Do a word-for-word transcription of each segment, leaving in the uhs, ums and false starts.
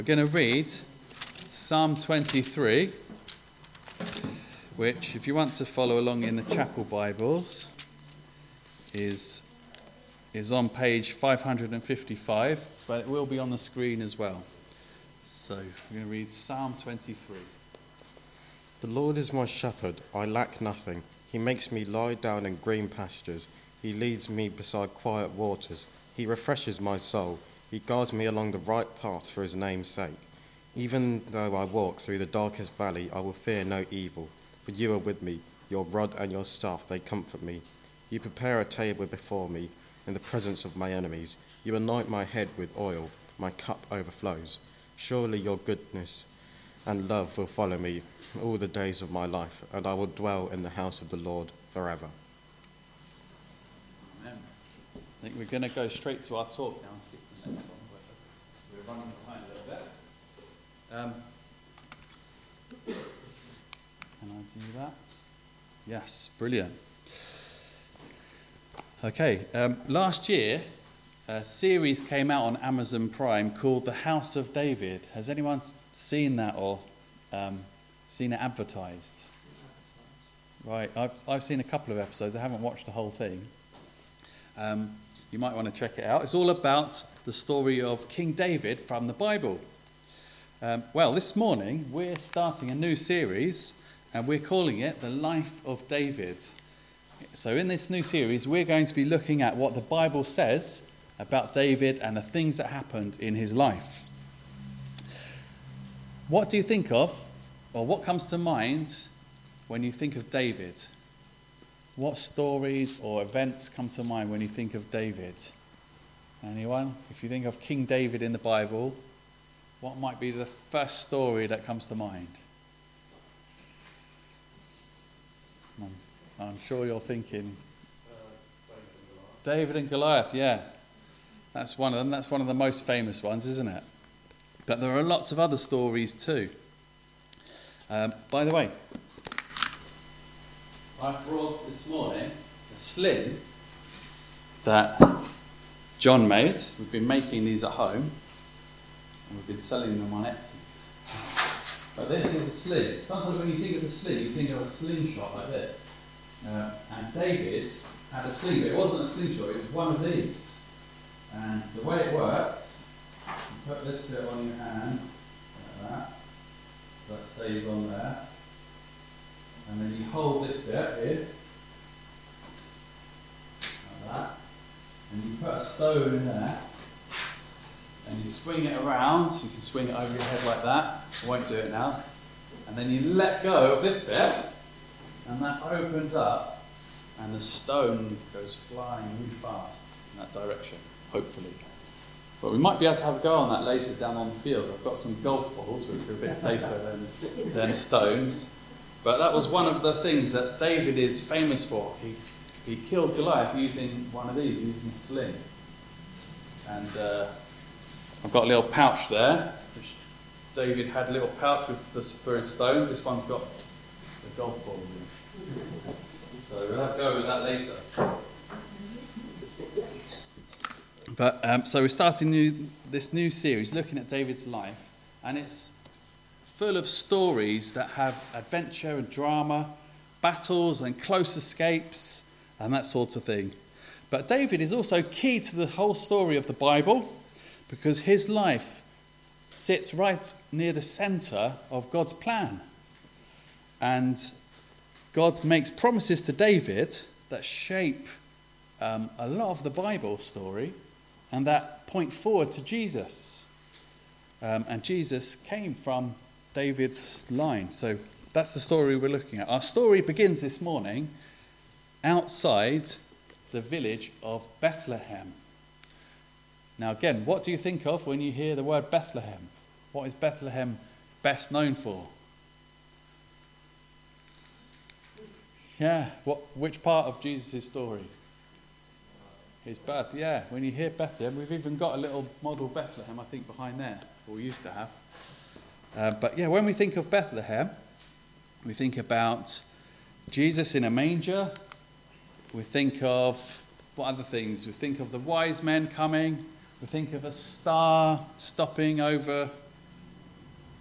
We're going to read Psalm twenty-three, which, if you want to follow along in the chapel Bibles, is, is on page five hundred fifty-five, but it will be on the screen as well. So we're going to read Psalm twenty-three. The Lord is my shepherd, I lack nothing. He makes me lie down in green pastures. He leads me beside quiet waters. He refreshes my soul. He guides me along the right path for his name's sake. Even though I walk through the darkest valley, I will fear no evil. For you are with me, your rod and your staff, they comfort me. You prepare a table before me in the presence of my enemies. You anoint my head with oil, my cup overflows. Surely your goodness and love will follow me all the days of my life, and I will dwell in the house of the Lord forever. Amen. I think we're going to go straight to our talk now and skip the next one. We're running behind a little bit. Um, can I do that? Yes, brilliant. Okay, um, last year a series came out on Amazon Prime called The House of David. Has anyone seen that or um, seen it advertised? Right, I've I've seen a couple of episodes. I haven't watched the whole thing. Um, you might want to check it out. It's all about the story of King David from the Bible. Um, well, this morning we're starting a new series, and we're calling it The Life of David. So in this new series, we're going to be looking at what the Bible says about David and the things that happened in his life. What do you think of, or what comes to mind when you think of David? What stories or events come to mind when you think of David? Anyone? If you think of King David in the Bible, what might be the first story that comes to mind? I'm, I'm sure you're thinking uh, David and Goliath, yeah. That's one of them. That's one of the most famous ones, isn't it? But there are lots of other stories too. Um, by the way, I brought this morning a sling that John made. We've been making these at home, and we've been selling them on Etsy. But this is a sling. Sometimes when you think of a sling, you think of a slingshot like this. Uh, and David had a sling, but it wasn't a slingshot, it was one of these. And the way it works, you put this bit on your hand, like that, so that stays on there. And then you hold this bit here, like that, and you put a stone in there, and you swing it around, so you can swing it over your head like that. I won't do it now. And then you let go of this bit, and that opens up, and the stone goes flying really fast in that direction, hopefully. But we might be able to have a go on that later down on the field. I've got some golf balls, which are a bit safer than, than stones. But that was one of the things that David is famous for. He he killed Goliath using one of these, using a sling. And uh, I've got a little pouch there, which David had a little pouch with this, for his stones. This one's got the golf balls in. So we'll have to go with that later. But um, so we're starting new, this new series, looking at David's life, and it's full of stories that have adventure and drama, battles and close escapes, and that sort of thing. But David is also key to the whole story of the Bible, because his life sits right near the centre of God's plan. And God makes promises to David that shape um, a lot of the Bible story, and that point forward to Jesus. Um, and Jesus came from David's line. So that's the story we're looking at. Our story begins this morning outside the village of Bethlehem. Now again, what do you think of when you hear the word Bethlehem? What is Bethlehem best known for? Yeah, what? Which part of Jesus' story? His birth, yeah. When you hear Bethlehem, we've even got a little model Bethlehem, I think, behind there, or we used to have. Uh, but yeah, when we think of Bethlehem, we think about Jesus in a manger. We think of, what other things? We think of the wise men coming. We think of a star stopping over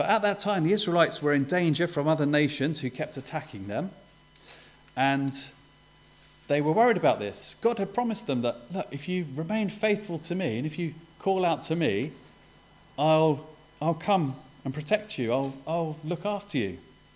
But at that time, the Israelites were in danger from other nations who kept attacking them. And they were worried about this. God had promised them that, look, if you remain faithful to me and if you call out to me, I'll, I'll come and protect you. I'll, I'll look after you.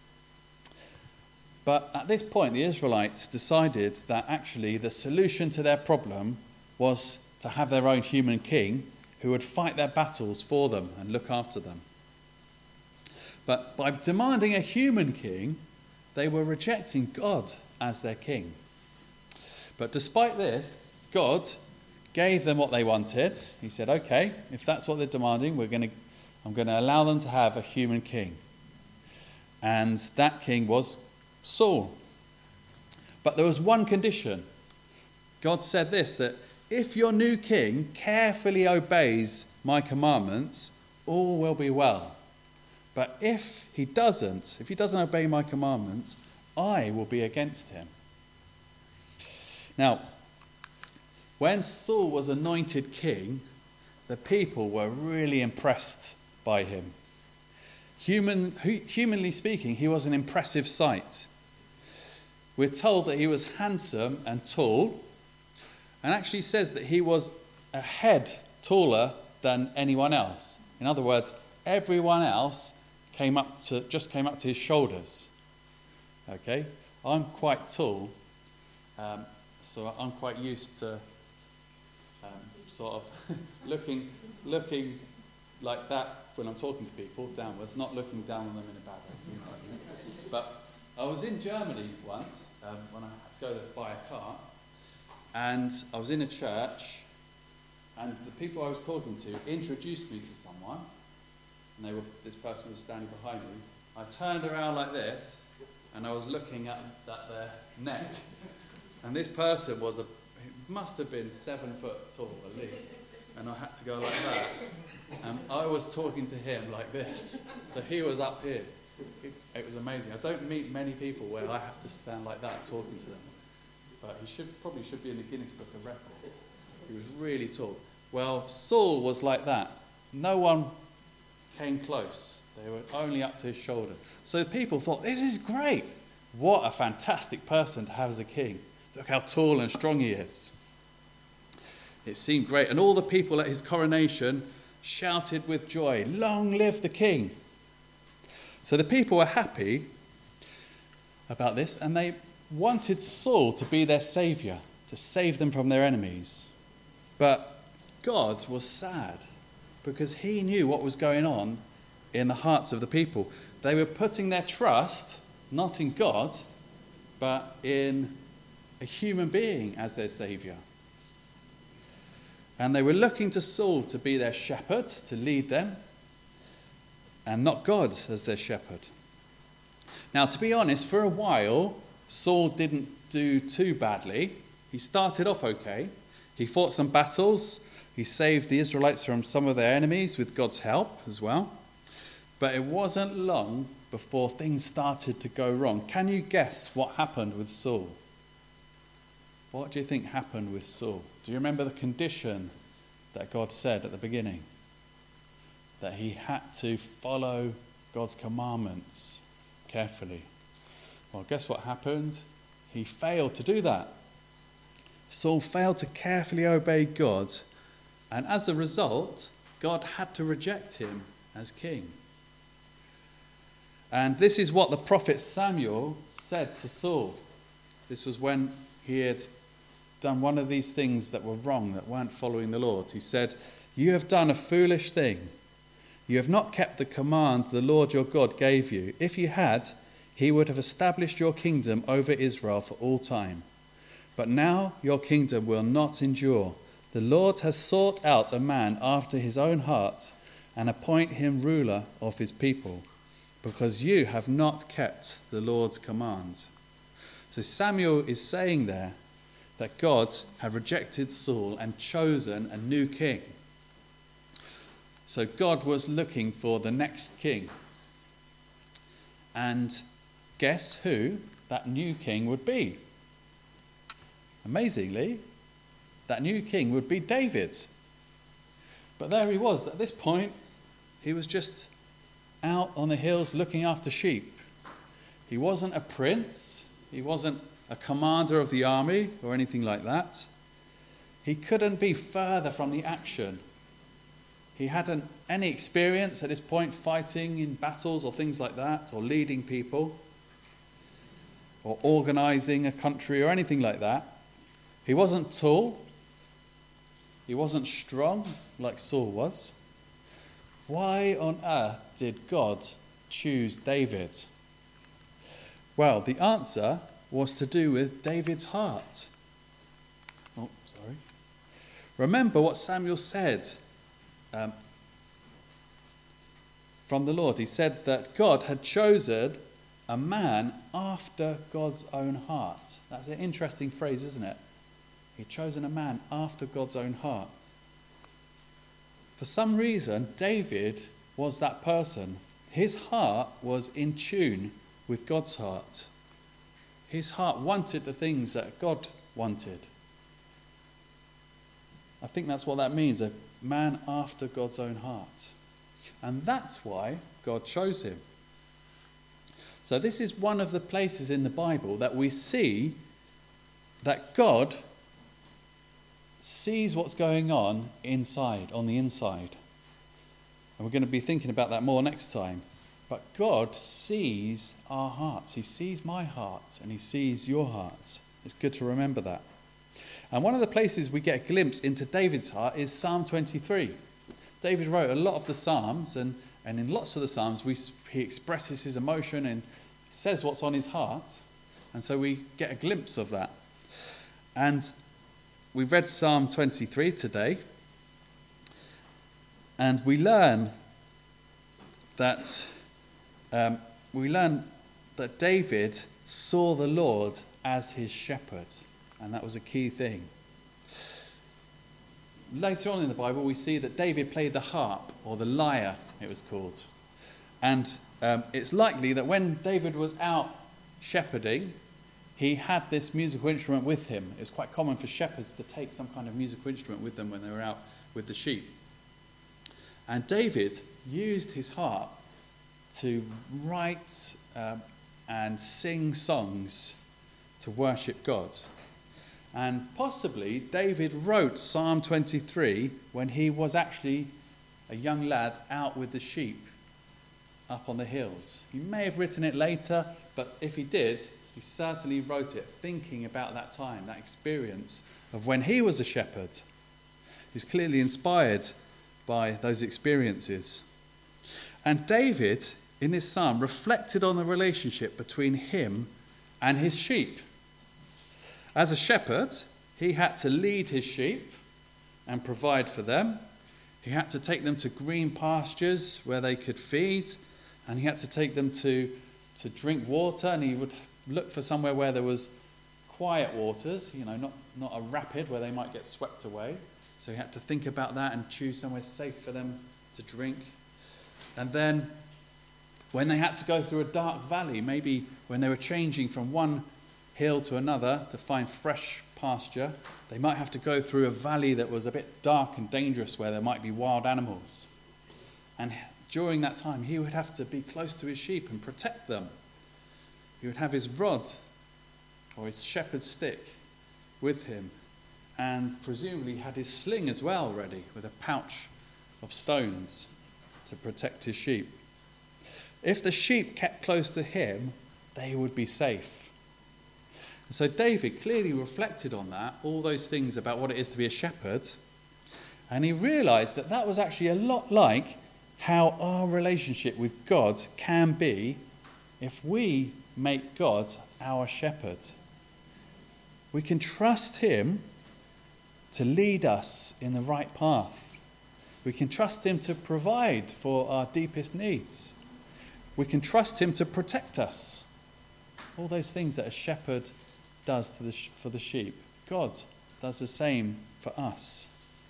But at this point, the Israelites decided that actually the solution to their problem was to have their own human king who would fight their battles for them and look after them. But by demanding a human king, they were rejecting God as their king. But despite this, God gave them what they wanted. He said, okay, if that's what they're demanding, we're going to, I'm going to allow them to have a human king. And that king was Saul. But there was one condition. God said this, that if your new king carefully obeys my commandments, all will be well. But if he doesn't, if he doesn't obey my commandments, I will be against him. Now, when Saul was anointed king, the people were really impressed by him. Human, humanly speaking, he was an impressive sight. We're told that he was handsome and tall, and actually says that he was a head taller than anyone else. In other words, everyone else came up to just came up to his shoulders. Okay, I'm quite tall, um, so I'm quite used to um, sort of looking looking like that when I'm talking to people downwards, not looking down on them in a bad way. You know what I mean? But I was in Germany once um, when I had to go there to buy a car, and I was in a church, and the people I was talking to introduced me to someone. And they were, this person was standing behind me. I turned around like this, and I was looking at, at their neck. And this person was a, he must have been seven foot tall at least. And I had to go like that. And I was talking to him like this. So he was up here. It, it was amazing. I don't meet many people where I have to stand like that talking to them. But he should probably should be in the Guinness Book of Records. He was really tall. Well, Saul was like that. No one came close. They were only up to his shoulder. So the people thought, this is great. What a fantastic person to have as a king. Look how tall and strong he is. It seemed great. And all the people at his coronation shouted with joy, long live the king. So the people were happy about this, and they wanted Saul to be their saviour, to save them from their enemies. But God was sad, because he knew what was going on in the hearts of the people. They were putting their trust not in God, but in a human being as their saviour. And they were looking to Saul to be their shepherd, to lead them, and not God as their shepherd. Now, to be honest, for a while, Saul didn't do too badly. He started off okay. He fought some battles. He saved the Israelites from some of their enemies with God's help as well. But it wasn't long before things started to go wrong. Can you guess what happened with Saul? What do you think happened with Saul? Do you remember the condition that God said at the beginning? That he had to follow God's commandments carefully. Well, guess what happened? He failed to do that. Saul failed to carefully obey God, and as a result, God had to reject him as king. And this is what the prophet Samuel said to Saul. This was when he had done one of these things that were wrong, that weren't following the Lord. He said, "You have done a foolish thing. You have not kept the command the Lord your God gave you. If you had, he would have established your kingdom over Israel for all time. But now your kingdom will not endure. The Lord has sought out a man after his own heart and appoint him ruler of his people, because you have not kept the Lord's command." So Samuel is saying there that God had rejected Saul and chosen a new king. So God was looking for the next king. And guess who that new king would be? Amazingly, that new king would be David. But there he was. At this point, he was just out on the hills looking after sheep. He wasn't a prince. He wasn't a commander of the army or anything like that. He couldn't be further from the action. He hadn't any experience at this point fighting in battles or things like that, or leading people, or organizing a country or anything like that. He wasn't tall. He wasn't strong like Saul was. Why on earth did God choose David? Well, the answer was to do with David's heart. Oh, sorry. Remember what Samuel said um, from the Lord. He said that God had chosen a man after God's own heart. That's an interesting phrase, isn't it? He'd chosen a man after God's own heart. For some reason, David was that person. His heart was in tune with God's heart. His heart wanted the things that God wanted. I think that's what that means, a man after God's own heart. And that's why God chose him. So this is one of the places in the Bible that we see that God sees what's going on inside, on the inside. And we're going to be thinking about that more next time. But God sees our hearts. He sees my heart and he sees your heart. It's good to remember that. And one of the places we get a glimpse into David's heart is Psalm twenty-three. David wrote a lot of the Psalms, and, and in lots of the Psalms we, he expresses his emotion and says what's on his heart. And so we get a glimpse of that. And we've read Psalm twenty-three today, and we learn that um, we learn that David saw the Lord as his shepherd, and that was a key thing. Later on in the Bible, we see that David played the harp, or the lyre, it was called, and um, it's likely that when David was out shepherding, he had this musical instrument with him. It's quite common for shepherds to take some kind of musical instrument with them when they were out with the sheep. And David used his harp to write um, and sing songs to worship God. And possibly David wrote Psalm twenty-three when he was actually a young lad out with the sheep up on the hills. He may have written it later, but if he did, he certainly wrote it thinking about that time, that experience of when he was a shepherd. He was clearly inspired by those experiences. And David, in this psalm, reflected on the relationship between him and his sheep. As a shepherd, he had to lead his sheep and provide for them. He had to take them to green pastures where they could feed, and he had to take them to, to drink water, and he would look for somewhere where there was quiet waters, you know, not, not a rapid where they might get swept away. So he had to think about that and choose somewhere safe for them to drink. And then when they had to go through a dark valley, maybe when they were changing from one hill to another to find fresh pasture, they might have to go through a valley that was a bit dark and dangerous where there might be wild animals. And during that time, he would have to be close to his sheep and protect them. He would have his rod or his shepherd's stick with him, and presumably had his sling as well ready with a pouch of stones to protect his sheep. If the sheep kept close to him, they would be safe. And so David clearly reflected on that, all those things about what it is to be a shepherd, and he realized that that was actually a lot like how our relationship with God can be if we make God our shepherd. We can trust him to lead us in the right path. We can trust him to provide for our deepest needs. We can trust him to protect us. All those things that a shepherd does to the sh- for the sheep, God does the same for us.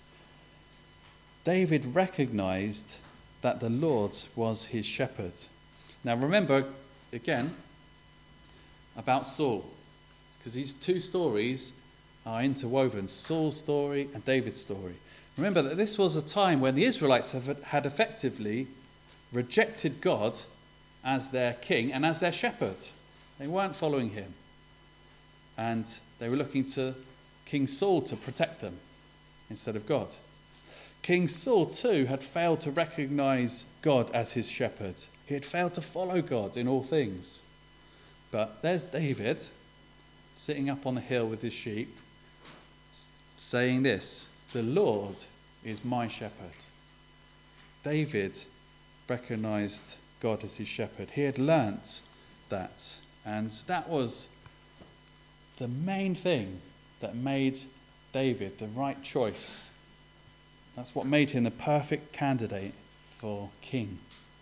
David recognized that the Lord was his shepherd. Now remember, again, about Saul, because these two stories are interwoven, Saul's story and David's story. Remember that this was a time when the Israelites have, had effectively rejected God as their king and as their shepherd. They weren't following him. And they were looking to King Saul to protect them instead of God. King Saul too had failed to recognize God as his shepherd. He had failed to follow God in all things. But there's David sitting up on the hill with his sheep saying this, "The Lord is my shepherd." David recognized God as his shepherd. He had learnt that. And that was the main thing that made David the right choice. That's what made him the perfect candidate for king.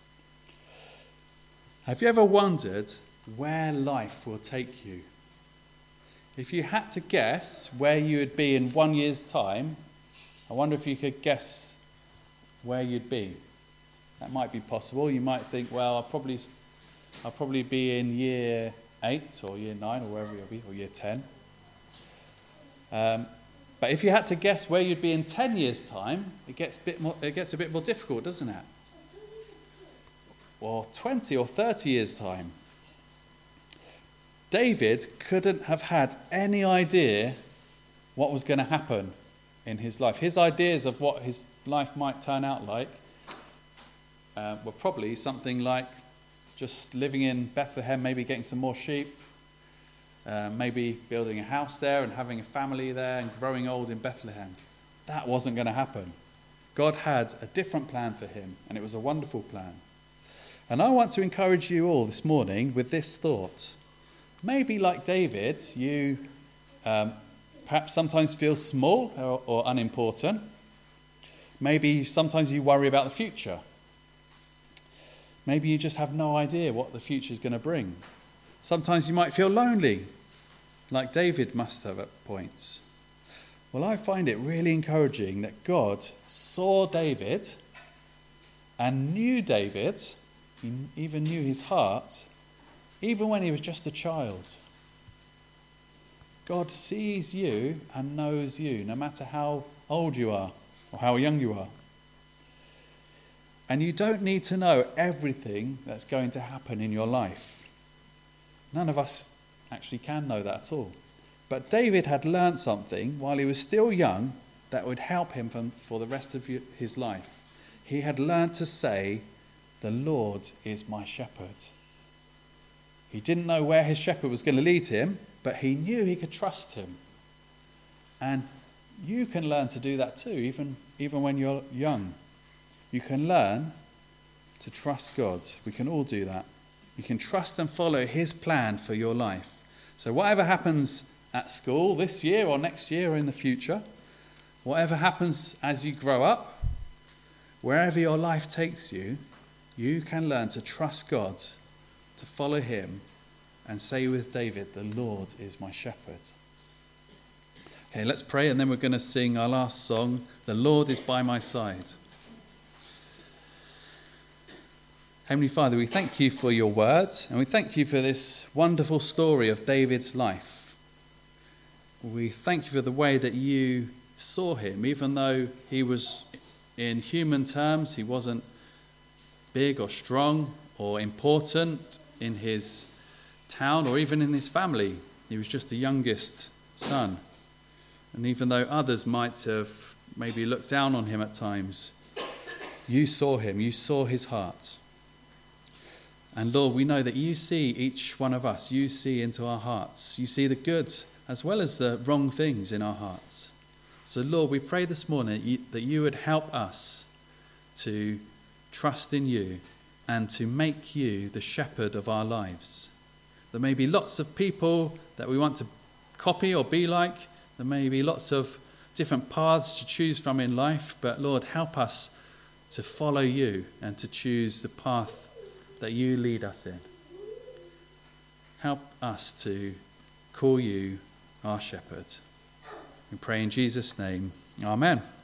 Have you ever wondered where life will take you? If you had to guess where you would be in one year's time, I wonder if you could guess where you'd be. That might be possible. You might think, well, I'll probably, I'll probably be in year eight or year nine or wherever you'll be, or year ten. Um, but if you had to guess where you'd be in ten years' time, it gets a bit more, it gets a bit more difficult, doesn't it? Or twenty or thirty years' time. David couldn't have had any idea what was going to happen in his life. His ideas of what his life might turn out like uh, were probably something like just living in Bethlehem, maybe getting some more sheep, uh, maybe building a house there and having a family there and growing old in Bethlehem. That wasn't going to happen. God had a different plan for him, and it was a wonderful plan. And I want to encourage you all this morning with this thought. Maybe like David, you um, perhaps sometimes feel small or, or unimportant. Maybe sometimes you worry about the future. Maybe you just have no idea what the future is going to bring. Sometimes you might feel lonely, like David must have at points. Well, I find it really encouraging that God saw David and knew David, he even knew his heart, even when he was just a child. God sees you and knows you, no matter how old you are or how young you are. And you don't need to know everything that's going to happen in your life. None of us actually can know that at all. But David had learnt something while he was still young that would help him for the rest of his life. He had learnt to say, "The Lord is my shepherd." He didn't know where his shepherd was going to lead him, but he knew he could trust him. And you can learn to do that too, even, even when you're young. You can learn to trust God. We can all do that. You can trust and follow his plan for your life. So whatever happens at school this year or next year or in the future, whatever happens as you grow up, wherever your life takes you, you can learn to trust God, to follow him, and say with David, "The Lord is my shepherd." Okay, let's pray, and then we're going to sing our last song, "The Lord is by my side." Heavenly Father, we thank you for your words, and we thank you for this wonderful story of David's life. We thank you for the way that you saw him, even though he was, in human terms, he wasn't big or strong or important in his town or even in his family. He was just the youngest son. And even though others might have maybe looked down on him at times, you saw him, you saw his heart. And Lord, we know that you see each one of us. You see into our hearts. You see the good as well as the wrong things in our hearts. So Lord, we pray this morning that you would help us to trust in you and to make you the shepherd of our lives. There may be lots of people that we want to copy or be like. There may be lots of different paths to choose from in life. But Lord, help us to follow you and to choose the path that you lead us in. Help us to call you our shepherd. We pray in Jesus' name. Amen.